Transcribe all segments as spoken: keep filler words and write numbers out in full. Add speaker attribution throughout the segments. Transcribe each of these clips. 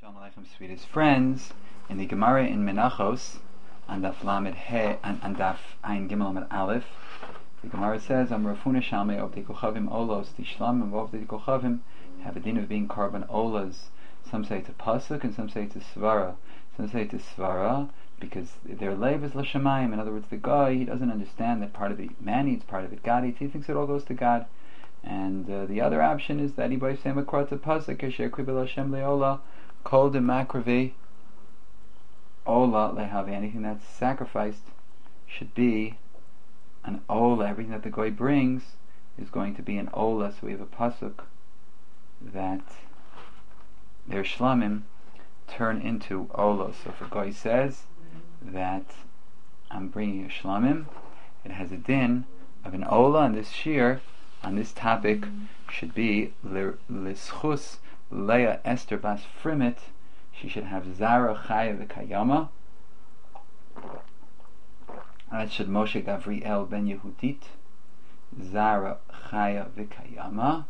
Speaker 1: Shalom Aleichem, sweetest friends. In the Gemara in Menachos, on Daf Lamed He, on, on Daf Ein Gimel Lamed Aleph, the Gemara says, "Am Rafuna Shalmei Ovdei Kochavim Olos Tishlam and Ovdei Kochavim have a din of being carbon olas." Some say it's a pasuk, and some say it's a svara. Some say it's a svara because their leiv is l'shamayim. In other words, the guy, he doesn't understand that part of it man eats, part of it God eats. He thinks it all goes to God. And uh, the other option is that he by same akrat a pasuk kasher kribel Hashem leola kol de makravi ola lehavi. Anything that's sacrificed should be an ola. Everything that the guy brings is going to be an ola. So we have a pasuk that their shlamim turn into ola. So if a guy says that I'm bringing a shlamim, it has a din of an ola, and this shir on this topic should be Lischus Leah Esther Bas Frimit. She should have Zara Chaya V'Kayama. That should Moshe Gavriel Ben Yehudit. Zara Chaya V'Kayama.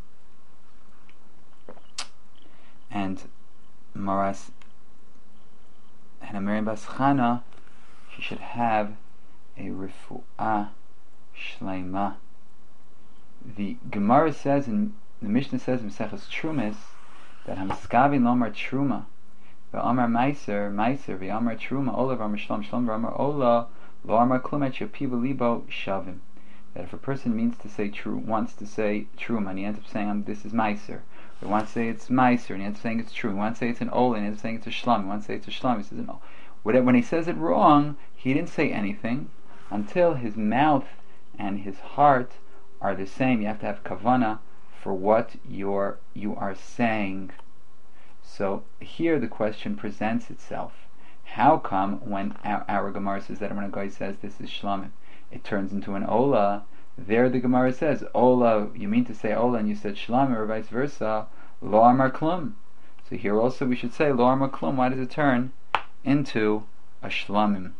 Speaker 1: And Maras Hannah Miriam Bas Chana, she should have a Refu'ah Shleima. The Gemara says, and the Mishnah says in Maseches Trumas, that Hamaskavi Lomar Truma, V'Amar Meiser, Meiser, V'Amar Truma, Ola V'Amar Shlom, Shlom V'Amar Ola, Lo Amar Klum Et Yopiva Libo Shavim. That if a person means to say true, wants to say Truma, and he ends up saying, um, this is Meiser, or he wants to say it's Meiser, and he ends up saying it's true, he wants to say it's an Ola, and he ends up saying it's a Shlom, he wants to say it's a Shlom, he says no. When he says it wrong, he didn't say anything until his mouth and his heart are the same. You have to have kavana for what you're you are saying. So here the question presents itself: how come when our, our Gemara says that when a guy says this is shlamim, it turns into an ola? There the Gemara says ola. You mean to say ola, and you said shlamim, or vice versa. Lo amar klum. So here also we should say lo amar klum. Why does it turn into a shlamim?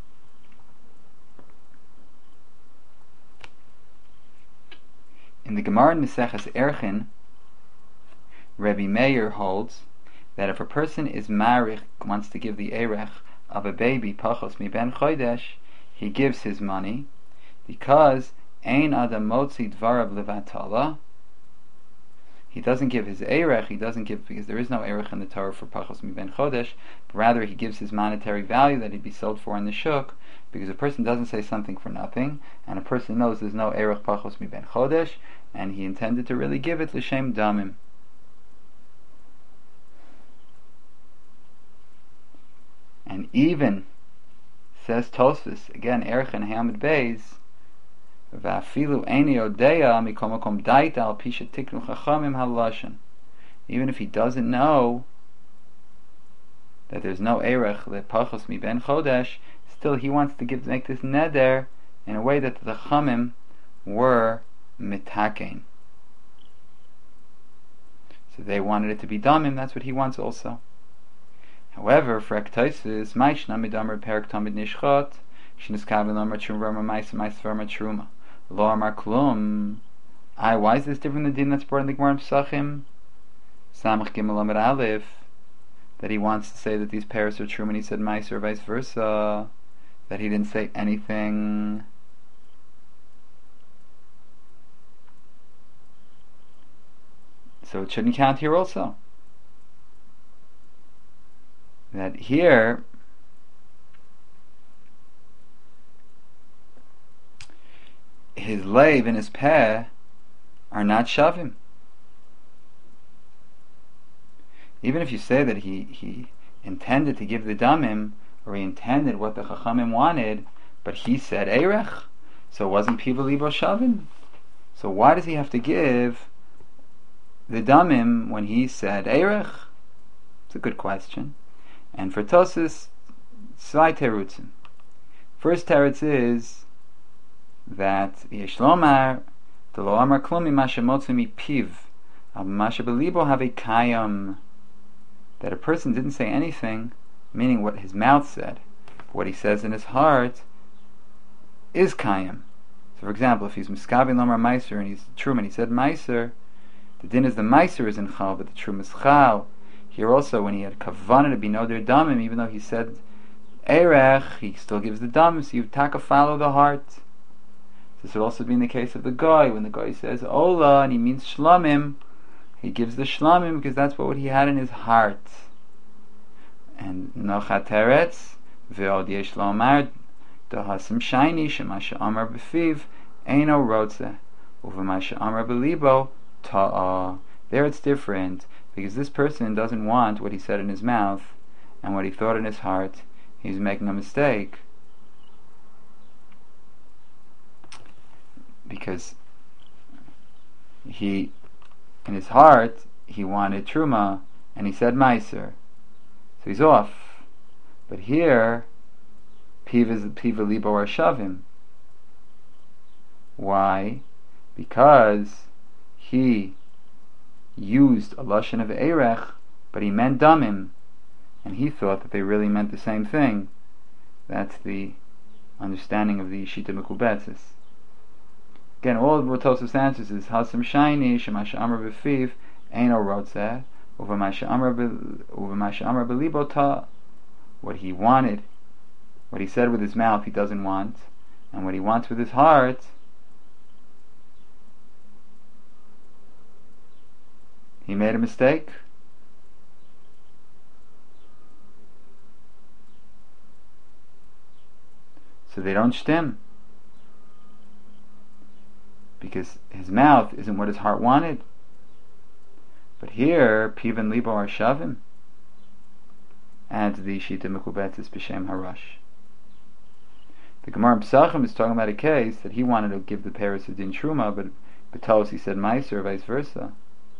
Speaker 1: In the Gemara in Maseches Erchin, Rebbe Meir holds that if a person is marich, wants to give the erech of a baby, pachos mi ben chodesh, he gives his money because ein adam motzi dvarav levatala. He doesn't give his erech, he doesn't give, because there is no erech in the Torah for pachos mi ben chodesh, but rather he gives his monetary value that he'd be sold for in the shuk, because a person doesn't say something for nothing, and a person knows there's no erech pachos mi ben chodesh, and he intended to really give it l'shem damim. And even, says Tosfos, again, erech and hamid beis, va'afilu eini odeya mikol makom daita al pisha tiknu chachamim halashon. Even if he doesn't know that there's no erech le pachos mi ben chodesh, still he wants to give make this neder in a way that the chachamim were mitakein. So they wanted it to be damim. That's what he wants also. However, for Ektosis, Maishna midamer perak tamid nishchot, shiniskavin lomar truma ma'isa ma'isa v'amar truma lo amar klum. I why is this different than the din that's brought in the Gemara in Pesachim? Samach gimel lamed aleph, that he wants to say that these pears are true, and he said ma'isa or vice versa, that he didn't say anything. So it shouldn't count here also. That here his leiv and his peh are not shavim. Even if you say that he, he intended to give the damim, or he intended what the chachamim wanted, but he said erech, so it wasn't piva libo shavim. So why does he have to give the damim when he said erech? It's a good question. And for Tosfos, zwei terutzim. First teretz is that Yeshlomar the lo amar klum masha motzu mi piv al masha belibo have a kayam, that a person didn't say anything, meaning what his mouth said, what he says in his heart is kayam. So, for example, if he's miskavi lomar meiser and he's true and he said meiser, the din is the meiser is in chal, but the true is chal. Here also, when he had kavanah to be noder damim, even though he said erech, he still gives the damim. So you taka follow the heart. This would also be in the case of the guy. When the guy says ola and he means shlamim, he gives the shlamim because that's what he had in his heart. And nochat teretz ve'od yesh lo amar dahasim shayni shemasha amar b'fiv eino rotze uvemasha amar b'libo ta'a. There it's different because this person doesn't want what he said in his mouth and what he thought in his heart. He's making a mistake because he, in his heart, he wanted truma and he said meiser, so he's off. But here, piv is piva libo or shavim. Why? Because he used a lashon of erech, but he meant damim, and he thought that they really meant the same thing. That's the understanding of the Shita Mekubetzis. Again, all of what Tosafos answers is Hasam Shayni Shemasha Amar B'Fiv Eino Rotzeh Uvemasha Amar B'Libo Ta. What he wanted, what he said with his mouth, he doesn't want, and what he wants with his heart, he made a mistake. So they don't stem. Because his mouth isn't what his heart wanted. But here, Piv and Libo are Shavim. And the Shita Mekubetzis B'Shem Harash. The Gemara in Pesachim is talking about a case that he wanted to give the Paris a din Truma, but B'Tos he said Meiser, or vice versa.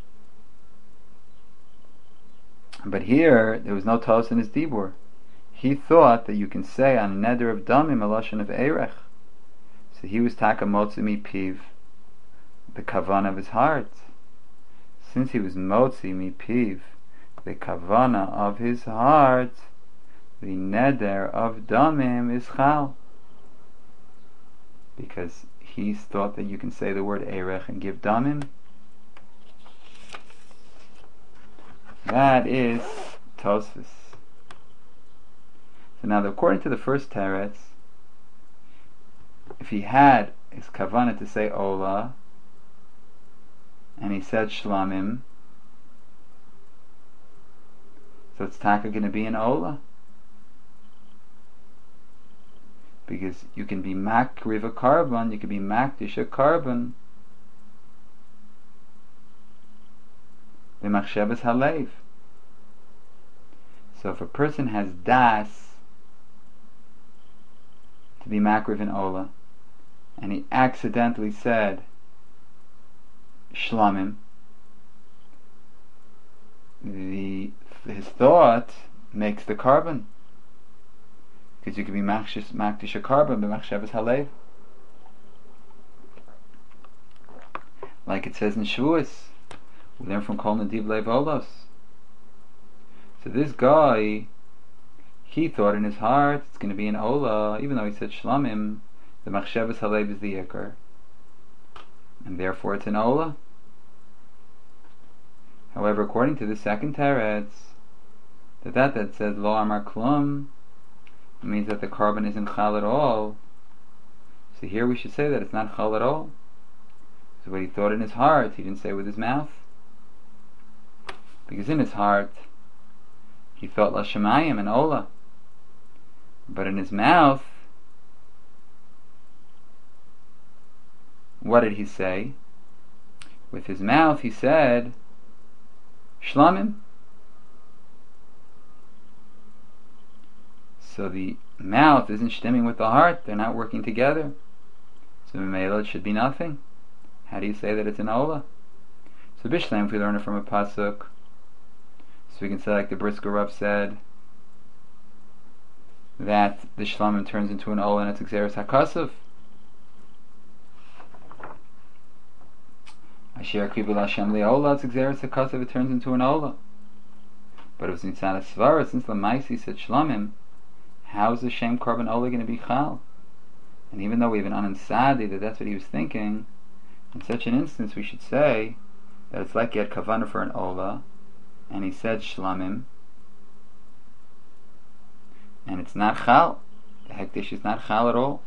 Speaker 1: But here, there was no Tos in his Dibur. He thought that you can say on a neder of damim a lashon of erech. So he was taka motzi mi piv, the kavana of his heart. Since he was motzi mi piv, the kavana of his heart, the neder of damim is chal. Because he thought that you can say the word erech and give damim. That is Tosfos. So now, according to the first teretz, if he had his kavanah to say ola, and he said shlamim, so it's taka going to be an ola, because you can be makriv a carbon, you can be makdish a carbon, the machshavas halev. So if a person has das to be makriv in ola, and he accidentally said shlamim, the his thought makes the carbon, because you can be makdish a carbon but machshavas halev, like it says in Shavuos. We learn from Kol Nadiv Lev Olos. So this guy, he thought in his heart it's going to be an ola, even though he said shlamim. The machshavas halev is the ikar, and therefore it's an ola. However, according to the second teretz, that that that says lo amar klum, it means that the carbon isn't chal at all. So here we should say that it's not chal at all. So what he thought in his heart, he didn't say with his mouth, because in his heart he felt la shemayim and ola, but in his mouth, what did he say? With his mouth he said shlamim. So the mouth isn't stemming with the heart, they're not working together. So Mimela, it should be nothing. How do you say that it's an ola? So Bishlam, if we learn it from a pasuk, so we can say like the Brisker Rav said, that the shlamim turns into an ola and it's exeris hakasav. Asher kibul Hashem li'ola, it's exeris hakasav, it turns into an ola. But it was Nitzan Svara, since the Maisi said shlamim, how is the Shem carbon ola going to be chal? And even though we have an unansadi that that's what he was thinking, in such an instance we should say that it's like he had kavanah for an ola, and he said shlamim, and it's not chal. The hekdesh is not chal at all.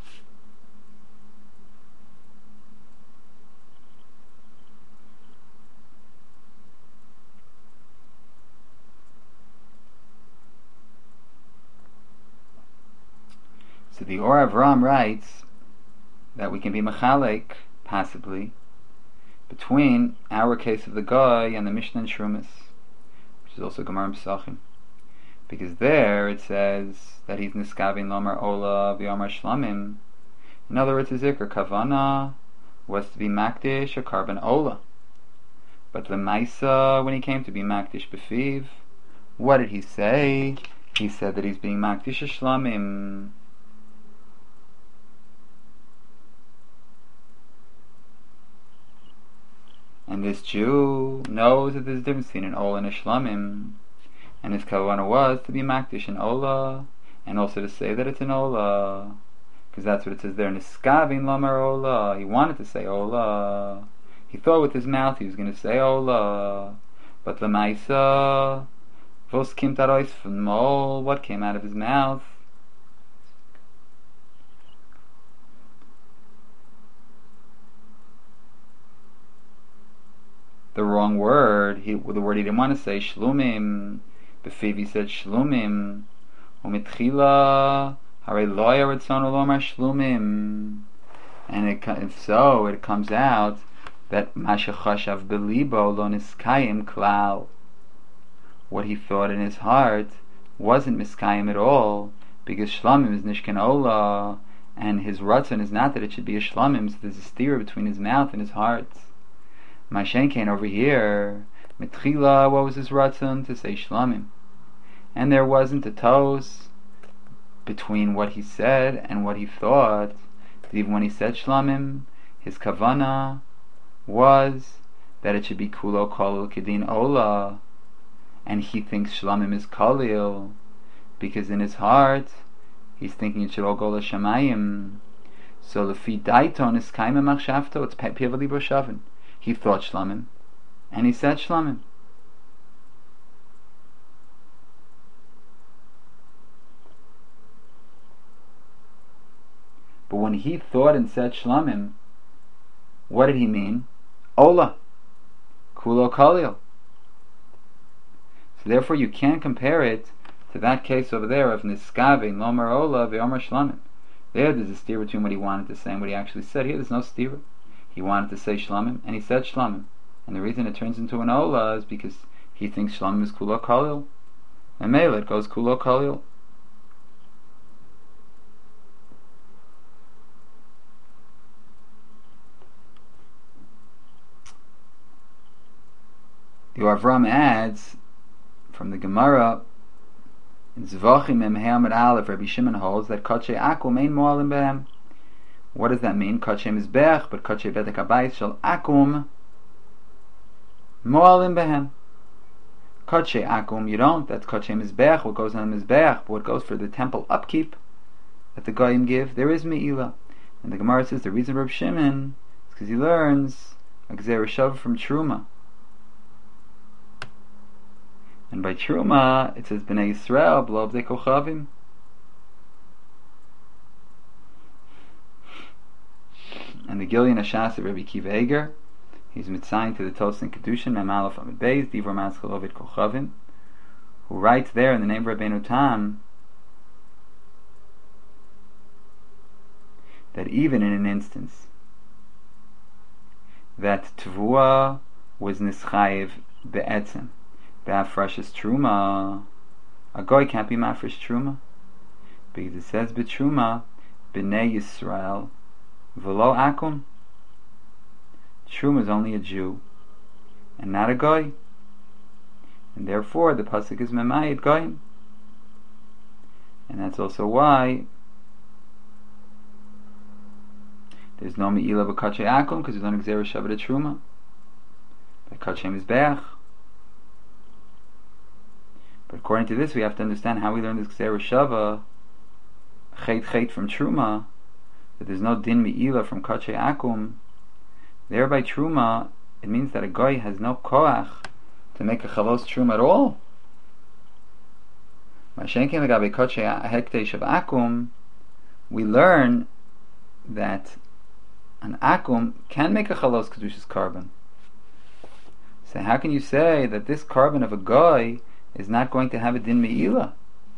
Speaker 1: So the Or Avram writes that we can be mechalek, possibly, between our case of the guy and the Mishnah and Shrumas, which is also Gemara Pesachim, because there it says that he's niskavin lomar ola v'yomar shlamim. In other words, his zikr kavana was to be makdish or carbon ola, but the Maisa, when he came to be makdish befiv, what did he say? He said that he's being makdish shlamim. And this Jew knows that there's a difference between an Ola and a Shlamim, and his kavanah was to be makdish an Ola, and also to say that it's an Ola, because that's what it says there. Niskavin lamar Ola. He wanted to say Ola. He thought with his mouth he was going to say Ola, but Lemaisa, vos kimt arois from mol. What came out of his mouth? The wrong word. He, the word he didn't want to say, shlumim. Befiv he said shlumim. Umitchila harei lo yaratzonu lomar shlumim. And it, if so, it comes out that masha chashav belibo lo niskayim klal. What he thought in his heart wasn't miskayim at all, because shlumim is nishkan ola, and his ratzon is not that it should be a shlumim. So there's a steer between his mouth and his heart. Mashenkein over here, mitchila, what was his ratzon? To say shlamim, and there wasn't a toes between what he said and what he thought. Even when he said shlamim, his kavana was that it should be kulo kolil kedin ola, and he thinks shlamim is kalil, because in his heart he's thinking it should all go l'shamayim. So lefi daiton is kaima machshavto, it's pevali b'shavin. He thought shlamim, and he said shlamim. But when he thought and said shlamim, what did he mean? Ola, kulo kalil. So therefore you can't compare it to that case over there of niskavin lomar ola ve'omar shlamim. There there's a steer between what he wanted to say and what he actually said. Here there's no steer. He wanted to say shlamim, and he said shlamim. And the reason it turns into an ola is because he thinks shlamim is kulo kalil. And mele, it goes kulo kalil. The Avram adds from the Gemara in Zvachim Memheamad Aleph, Rabbi Shimon holds that Kache Akum Ein Moalim Behem. What does that mean? Kache Mizbech, but Kache Bedek Habayis Shal Akum Moalim Behem. Kache Akum, you don't. That's Kache Mizbech, what goes on Mizbech, but what goes for the temple upkeep that the Goyim give, there is Me'ilah. And the Gemara says the reason Rabbi Shimon is because he learns a Gzera Shav from Truma. And by Truma, it says Bnei Yisrael, B'lo B'dei Kochavim. And the Gilyon Hashas of Rabbi Kiva Eger, he's mitzayin to the Tosin Kedushin, Mem Aleph Amid Beis, Divor Matzchel Ovid Kochavim, who writes there in the name of Rabbeinu Tam that even in an instance that Tvua was Nischayev Be'etzem, Be'afrashis Truma, a goy can't be mafresh Truma, because it says B'Truma, B'nei Yisrael, V'lo Akum. Truma is only a Jew, and not a goy, and therefore the pasuk is Memayit Goyim, and that's also why there's no Me'ilah B'Kache Akum, because there's no Gzera Shabbat Truma. B'Kache Mizbeach. But according to this, we have to understand how we learn this Gzera Shava, Chet Chet from Truma, that there's no Din Me'ilah from Kache Akum. Thereby Truma, it means that a Goy has no Koach to make a chalos truma at all. Mashenkin legabe kodshe hekdesh of akum, we learn that an akum can make a chalos kedushas carbon. So how can you say that this carbon of a goy is not going to have a din me'ila?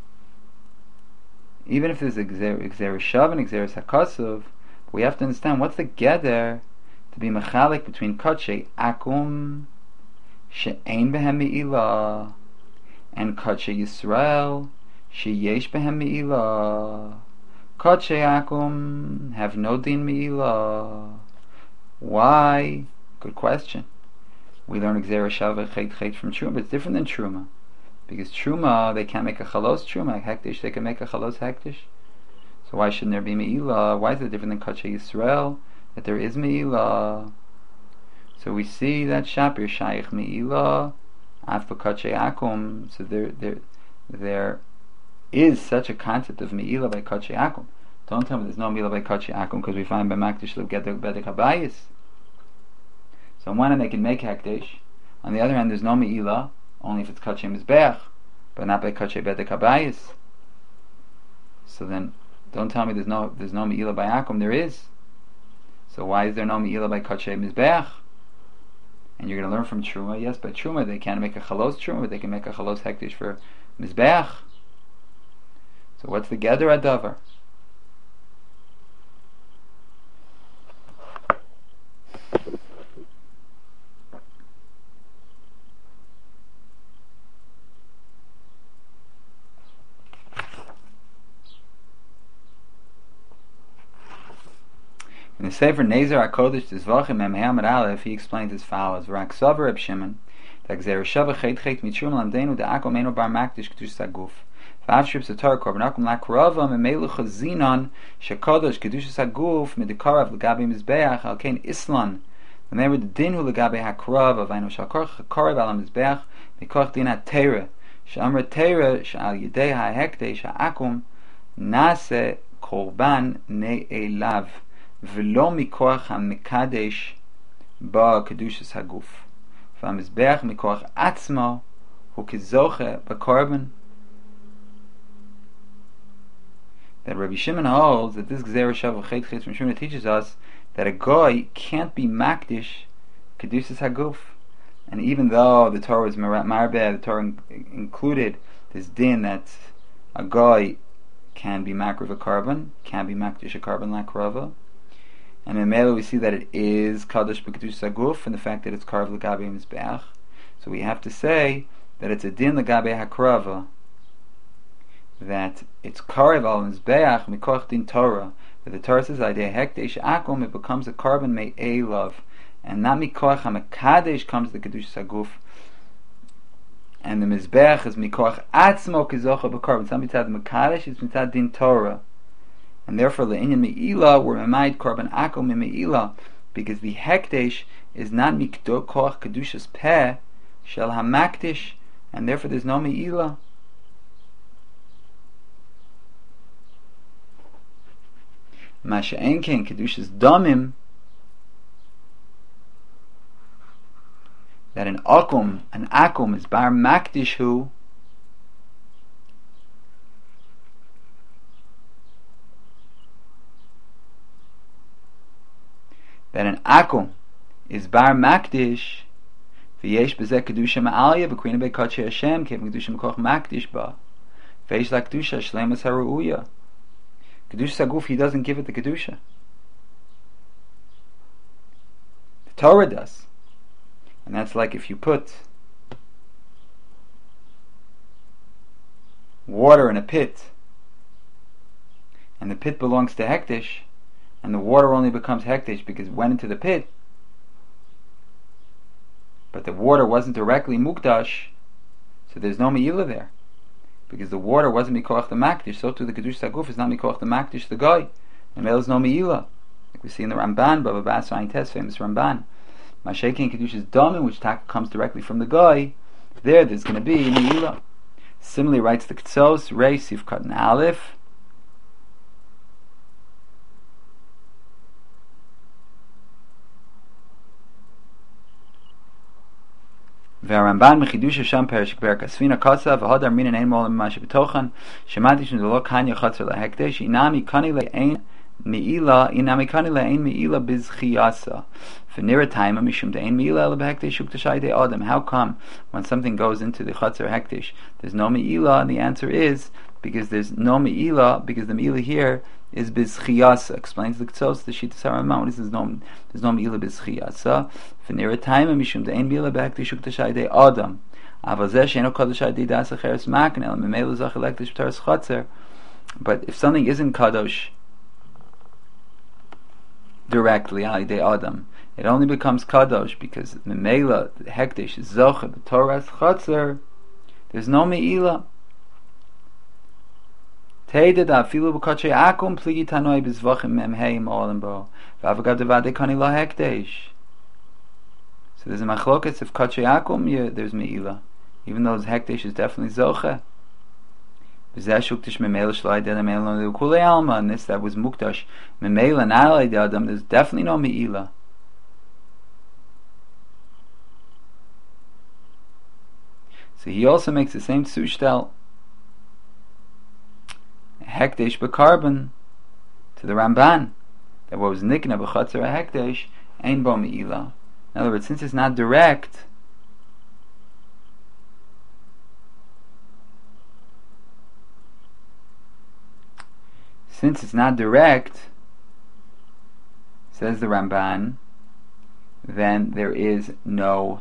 Speaker 1: Even if there's exeris shav and exeris hakasuv, we have to understand what's the geder to be mechalik between kodshe akum she'ein behem me'ila and kodshe Yisrael she'yesh behem me'ila. Kodshe akum have no din me'ila. Why? Good question. We learn exeris shav chet chet from truma, but it's different than truma. Because truma, they can't make a chalos truma. Hektish, they can make a chalos hektish. So why shouldn't there be me'ilah? Why is it different than Kodshe Yisrael? That there is me'ilah. So we see that Shapir Shaykh me'ilah, Af Kodshe Akum. So there, there, there is such a concept of me'ilah by Kodshe Akum. Don't tell me there's no me'ilah by Kodshe Akum, because we find by Makdish Lev Gedek Bedek Habayis. So on one hand they can make hektish. On the other hand, there's no me'ilah, only if it's Kodshe Mizbeach, but not by Kodshe Bedek Habayis. So then, don't tell me there's no there's no Me'ilah by Akum. There is. So why is there no Me'ilah by Kodshe Mizbeach? And you're going to learn from Truma. Yes, by Truma they can't make a Chalos Truma, but they can make a Chalos Hektish for Mizbeach. So what's the Geder Adavar? In the Sefer Nezer HaKodesh Tzvachim Mem Hamad Aleph, he explains as follows: V'rak Sover Reb Shimon, that Gzer Shava Chet Chet Mitshum Lamdenu De'akom Eino Bar Makdish Kedush Saguf. V'av Shrib Satar Korban Akum Lakrava Memelu Chazinon Shekodesh Kedush Saguf Medikarav Legabe Mizbeach Al Kein Islan. Remember the din hu legabe hakrav of Ainu Shakor Chakarav Al Mizbeach Mikoch Din HaTeira She'amra Teira She'al Yedei HaHekdesh HaAkum Nase Korban Ne'elav V'lo mikoach ha-mekadesh ba kedushas haguf. V'hamizbeach mikoach atzmo hu kizoche b'korban. That Rabbi Shimon holds that this Gzera Shav Chet Chet from Shimon teaches us that a goy can't be makdish kedushas haguf. And even though the Torah was marbeh, the Torah included this din that a goy can be makriv a carbon, can be makdish a carbon like rava. And in Mela we see that it is Kadosh B'Kedush Saguf, and the fact that it's Karv L'Gabe Mizbeach. So we have to say that it's a Din L'Gabe HaKrava, that it's Karv Al Mizbeach Mikoch Din Torah, that the Torah says, Idei Hekdesh Akum, it becomes a carbon Me'ei Love, and not Mikoch HaMekadesh comes the Kedush Saguf, and the Mizbeach is Mikoch Atzmo Kizocha B'Karban. It's not Mitzad Mekadesh, it's Mitzad Din Torah. And therefore, le'inyan me'ilah, we're memayid korban akum me'ilah, because the hekdesh is not mikdo koach kedushas peh shel hamakdish, and therefore there's no me'ilah. Masha enken kedushas damim, that an akum, an akum is bar makdish hu, that an akum is bar makdish, v'yesh b'zeh kedusha ma'alya v'krina be'kadshe Hashem kevin kedusha m'koch makdish ba, v'yesh la kedusha shleimus haru'uya. Kedusha saguf, he doesn't give it the kedusha. The Torah does, and that's like if you put water in a pit, and the pit belongs to hektish, and the water only becomes hektish because it went into the pit, but the water wasn't directly mukdash, so there's no me'ilah there, because the water wasn't mikoach the makdish. So too the kedush saguf is not mikoach the makdish the guy, and there's no me'ilah, like we see in the Ramban, Baba Bas Ayin Tes, famous Ramban. Mashekin kedush is damin, which comes directly from the guy. There, there's going to be me'ilah. Similarly, writes the Ketzos Reis Yivkat and Aleph. והרמב"ן מחידוש שם פרק פרק הספינה קצה והודר מינן אין מול ממה שבתוכן שמעתי שזה לא קניה חצר להקדש אינמי קני לאין מעילה אינמי קני לאין מעילה בזכייסה ונראה טיימה משום דאין מעילה אלא בהקדש וקדשי די אדם. How come when something goes into the chatzar hekdesh there's no meila? And the answer is because there's no meila, because the meila here is bizchiyasa. Explains the Ktsos, the Shittas HaRambam. What is this? No, there's no meila bizchiyasa. V'nira taima mishum de'ein meila b'hekdesh u'kdashai de adam. Avazeh she'eno kadashai de das acheres makan el memela zach elekdesh b'taras chatzer. But if something isn't kadosh directly, ali de adam, it only becomes kadosh because memela hekdesh is zoche b'taras chatzer. There's no meila. Teide da filu b'kotchei akum pligi tanoi b'zvachim memhei ma'olim bo v'avagav devadei kani la hekdesh. So there's a machlokas if kotchei akum, yeah, there's meila, even though hekdesh is definitely zoche. V'zeh shuktish memela shlai de memela no kulei alma, and this that was mukdash memela nalei de adam, there's definitely no meila. So he also makes the same sushtel hekdesh b'karban to the Ramban that what was nikna b'chatzar hekdesh ain't bo meila. In other words, since it's not direct, since it's not direct, says the Ramban, then there is no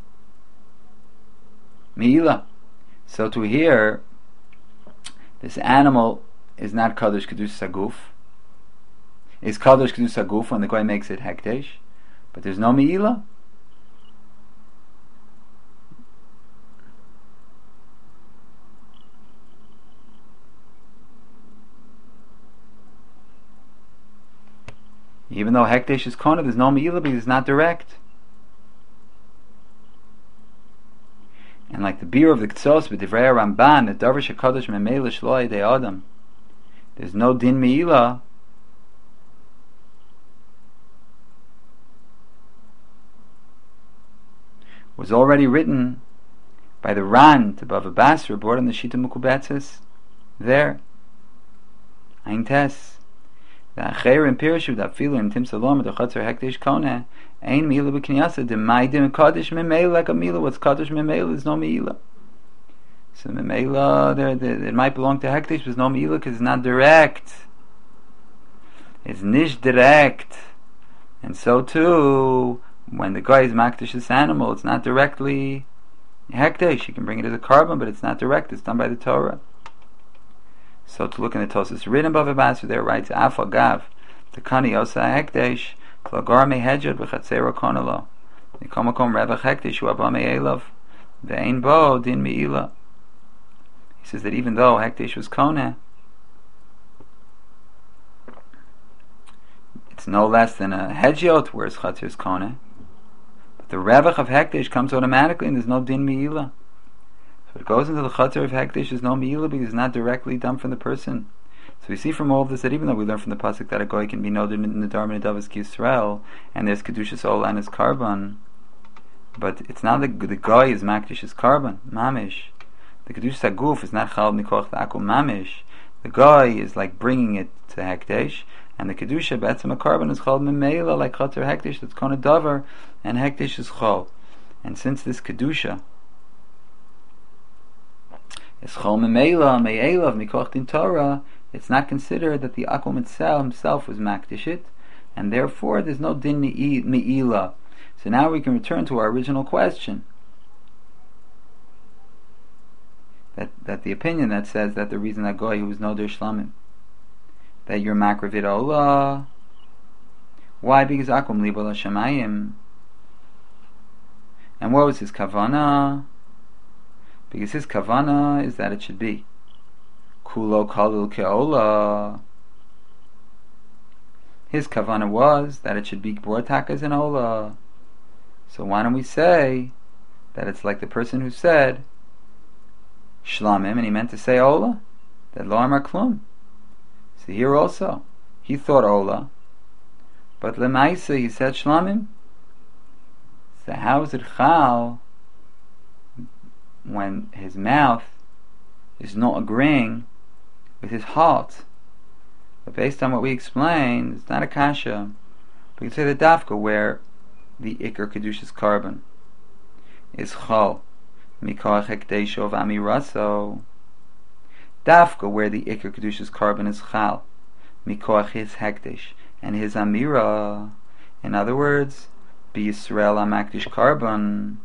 Speaker 1: meila. So to hear this animal is not kadosh kedus saguf. Is kadosh kedus saguf when the guy makes it hekdesh, but there's no meila. Even though hekdesh is kona, there's no meila because it's not direct. And like the beer of the Ktsos with Divrei Ramban, the Darvish HaKadosh Memela Shloi De Adam, there's no din meila. Was already written by the Ran to Bava Basra, brought in the Shita Mukubetzes there. Ein Tes. The Acher in Pirishu, the Afilu in Tim Salom, the Chatzar Hekdesh Koneh, Ein Meila B'Kniyasa, the Maidim Kadosh Memela, like a Meila, what's Kadosh Memela, there's no Meila. So Memela, there, there, it might belong to Hekdesh, but there's no Meila because it's not direct. It's nish direct. And so too, when the guy is Makdish this animal, it's not directly Hekdesh. You can bring it as a carbon, but it's not direct, it's done by the Torah. So to look in the Tosas written above Basra, there writes Afal Gav, the Kani Osa Hekdesh, Klagor Me Hejad v'Chatzera Konalo, Nikomakom Revach Hekdesh U'Abba Me'elav, Ve'ein Bo Din Me'ila. He says that even though Hekdesh was Koneh, it's no less than a Hejot, whereas Chatzir is Koneh. But the Revach of Hekdesh comes automatically, and there's no Din Me'ila. So it goes into the Chatzir of Hekdesh, there's no Me'ila because it's not directly done from the person. So we see from all of this that even though we learn from the pasuk that a goy can be noted in the Dharma Nedavas Yisrael, and there's Kedushas Ola and his carbon, but it's not the the goy is Makdish's carbon, Mamish. The Kedushas Aguf is not Chal Mikoch the Akum Mamish. The goy is like bringing it to Hekdesh, and the Kedusha Betzim a carbon is Chal Memela like Chatzir Hekdesh that's Kona Dover, and Hekdesh is Chal. And since this Kedusha is Chal Memela, Me'elav, Mikoch Din Torah, it's not considered that the Akum itself himself was Makdishit, and therefore there's no Din Me'ila. So now we can return to our original question. That that the opinion that says that the reason that Goy who was Noder Shlamim, that you're Makravit Olah, why? Because Akum Libo L'Shamayim. And what was his Kavana? Because his Kavana is that it should be Kulo Kalil Ke'ola. His Kavana was that it should be Bortakas and Ola. So why don't we say that it's like the person who said Shlamim and he meant to say Ola? That Lo Amar Klum. So here also, he thought Ola, but Lemaisa he said Shlamim. So how is it Chal when his mouth is not agreeing with his heart. But based on what we explained, it's not a kasha. We can say the dafka where the ikar kedushas carbon is chal mikoach hekdesho v'amiraso. Dafka where the ikar kedushas carbon is chal mikoach his hekdesh and his amira. In other words, be Yisrael amakdish carbon.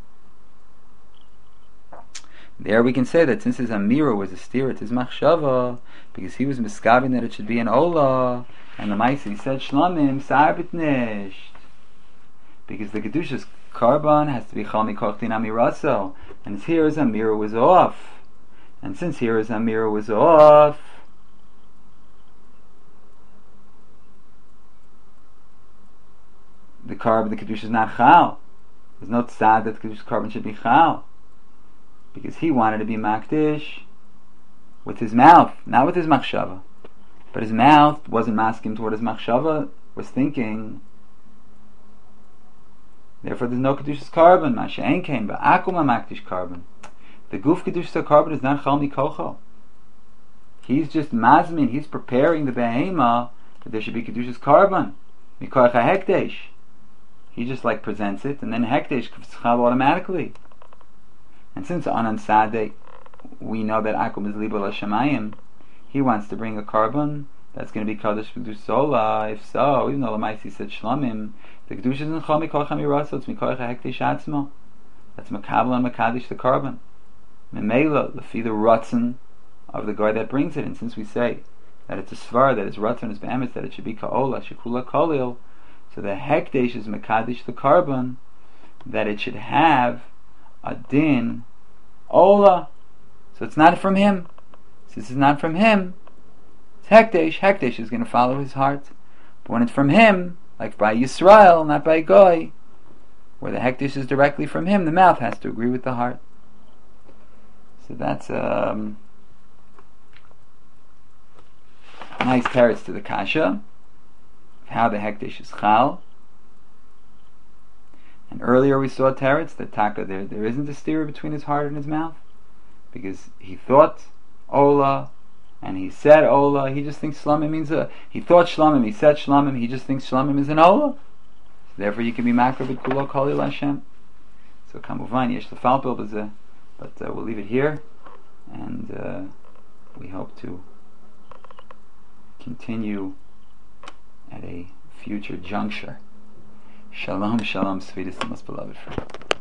Speaker 1: There we can say that since his amira was a steer at his machshava, because he was miskavin that it should be an olah, and the Maisi said shlamim sarbit nisht, because the kedushas carbon has to be chal mikoch din amiraso, and here his amira was off, and since here his amira was off, the carbon, the kedusha is not chal. There's no tzad that the kedusha carbon should be chal, because he wanted to be makdish with his mouth, not with his machshava. But his mouth wasn't masking toward his machshava, was thinking. Therefore, there's no kedushas carbon. Masha ein kain ba'akum makdish carbon. The guf kedushas carbon is not chal mikocho. He's just mazmin. He's preparing the behema that there should be kedushas carbon mikoach hekdesh. He just like presents it, and then hekdesh is chal automatically. And since Anan Sadeh, we know that Akum is Libel Hashemayim, he wants to bring a carbon that's going to be Kaddish V'Dusola. If so, even though Lamaisi said Shlamim, the Kedusha isn't Chal Mikoach HaMiraso, it's Mikoach HaHekdesh Atzmo. That's Makabel and Makadish, the carbon. Memela, Lefi the Ratzon of the guy that brings it. And since we say that it's a Svar, that it's Ratzon, it's Be'emes, that it should be Ka'ola, Shekula Kolil, so the Hekdesh is Makadish, the carbon, that it should have a din ola, so it's not from him. Since it's not from him, it's hekdesh. Hekdesh is going to follow his heart. But when it's from him, like by Yisrael, not by Goy, where the hekdesh is directly from him, the mouth has to agree with the heart. So that's um, a nice teretz to the kasha, how the hekdesh is chal. And earlier we saw teretz that taka there there isn't a steer between his heart and his mouth, because he thought ola and he said ola. He just thinks shlamim means a. He thought shlamim. He said shlamim. He just thinks shlamim is an ola. So therefore, you can be makar b'kulo kol Hashem. So kamuvan yesh lefal bil b'zeh, but uh, we'll leave it here, and uh, we hope to continue at a future juncture. Shalom, shalom, sweetest and most beloved friend.